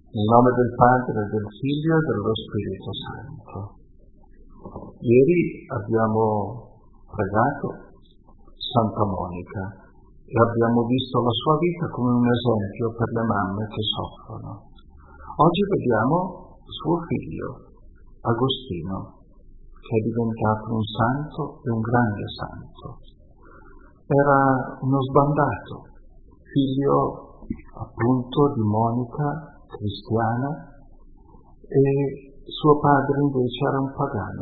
Nel nome del Padre, del Figlio e dello Spirito Santo. Ieri abbiamo pregato Santa Monica e abbiamo visto la sua vita come un esempio per le mamme che soffrono. Oggi vediamo suo figlio, Agostino, che è diventato un santo e un grande santo. Era uno sbandato, figlio appunto di Monica, cristiana, e suo padre invece era un pagano.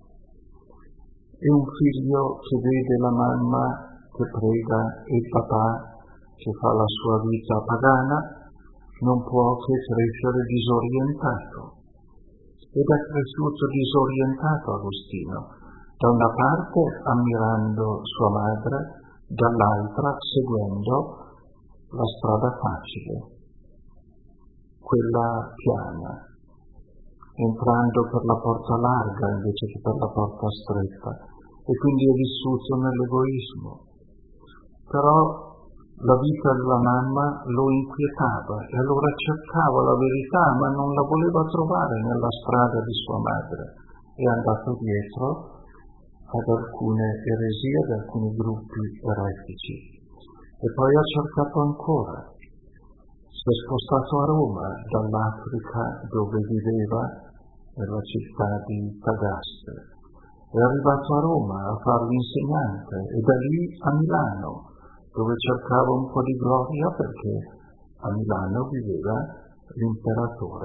È un figlio che vede la mamma che prega e il papà che fa la sua vita pagana, non può che crescere disorientato. Ed è cresciuto disorientato Agostino, da una parte ammirando sua madre, dall'altra seguendo la strada facile, quella piana, entrando per la porta larga invece che per la porta stretta, e quindi è vissuto nell'egoismo. Però la vita della mamma lo inquietava e allora cercava la verità, ma non la voleva trovare nella strada di sua madre. È andato dietro ad alcune eresie, ad alcuni gruppi eretici. E poi ha cercato ancora. Si è spostato a Roma dall'Africa dove viveva, nella città di Tagaste. È arrivato a Roma a fare l'insegnante e da lì a Milano, dove cercava un po' di gloria perché a Milano viveva l'imperatore.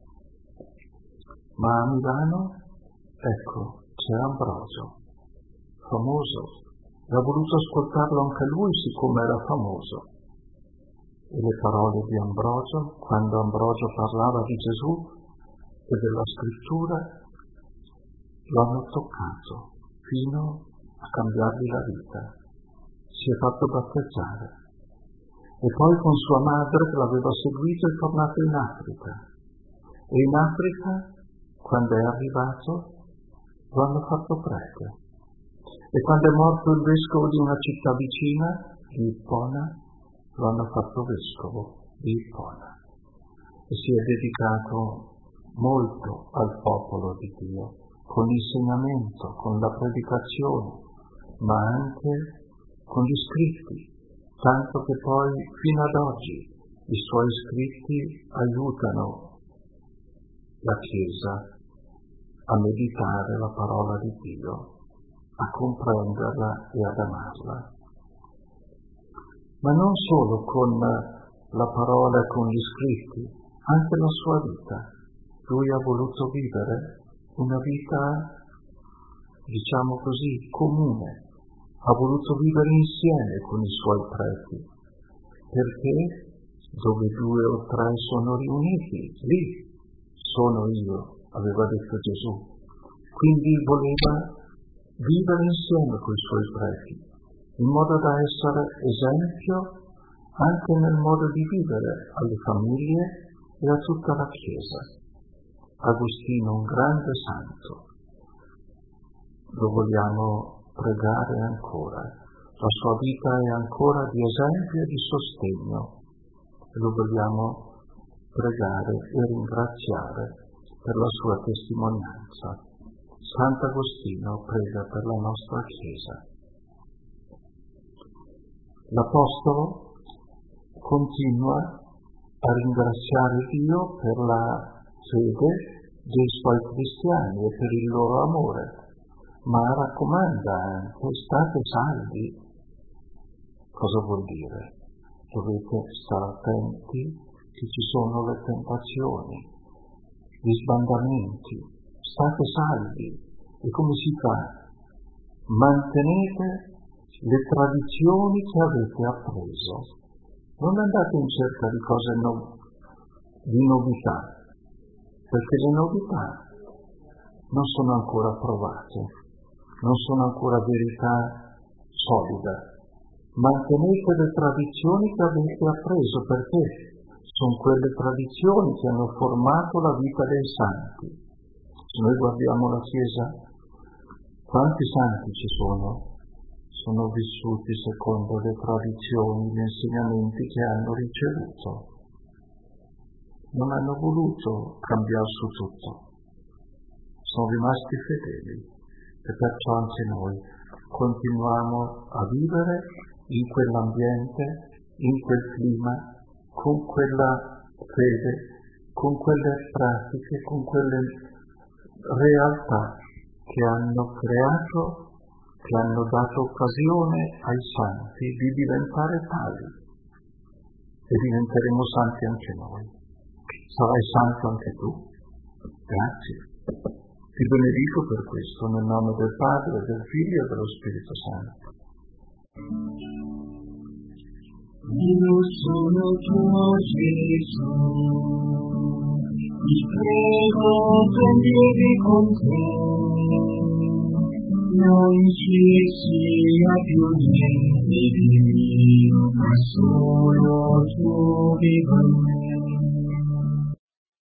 Ma a Milano, ecco, c'è Ambrogio, famoso, e ha voluto ascoltarlo anche lui siccome era famoso. E le parole di Ambrogio, quando Ambrogio parlava di Gesù e della scrittura, lo hanno toccato fino a cambiargli la vita. Si è fatto battezzare e poi con sua madre che l'aveva seguito è tornato in Africa. E in Africa, quando è arrivato, lo hanno fatto prete. E quando è morto il vescovo di una città vicina, di Ippona, lo hanno fatto vescovo di Ippona. E si è dedicato molto al popolo di Dio, con l'insegnamento, con la predicazione, ma anche con gli scritti, tanto che poi fino ad oggi i suoi scritti aiutano la Chiesa a meditare la parola di Dio, a comprenderla e ad amarla. Ma non solo con la parola e con gli scritti, anche la sua vita. Lui ha voluto vivere una vita, diciamo così, comune. Ha voluto vivere insieme con i suoi preti, perché dove 2 o 3 sono riuniti, lì sono io, aveva detto Gesù. Quindi voleva vivere insieme con i suoi preti, in modo da essere esempio anche nel modo di vivere alle famiglie e a tutta la Chiesa. Agostino, un grande santo, lo vogliamo pregare ancora. La sua vita è ancora di esempio e di sostegno. Lo vogliamo pregare e ringraziare per la sua testimonianza. Sant'Agostino prega per la nostra Chiesa. L'Apostolo continua a ringraziare Dio per la fede dei suoi cristiani e per il loro amore, ma raccomanda anche: state saldi. Cosa vuol dire? Dovete stare attenti che ci sono le tentazioni, gli sbandamenti. State saldi. E come si fa? Mantenete le tradizioni che avete appreso. Non andate in cerca di cose di novità, perché le novità non sono ancora provate, non sono ancora verità solida. Mantenete le tradizioni che avete appreso, perché sono quelle tradizioni che hanno formato la vita dei santi. Se noi guardiamo la Chiesa, quanti santi ci sono? Sono vissuti secondo le tradizioni, gli insegnamenti che hanno ricevuto. non hanno voluto cambiare su tutto, sono rimasti fedeli e perciò anche noi continuiamo a vivere in quell'ambiente, in quel clima, con quella fede, con quelle pratiche, con quelle realtà che hanno creato, che hanno dato occasione ai santi di diventare tali. E diventeremo santi anche noi. Sarai santo anche tu. Grazie. Ti benedico per questo, nel nome del Padre, del Figlio e dello Spirito Santo. Io sono tuo Gesù, ti prego prendimi con te, non ci sia più niente di mio, ma solo tu viva in me.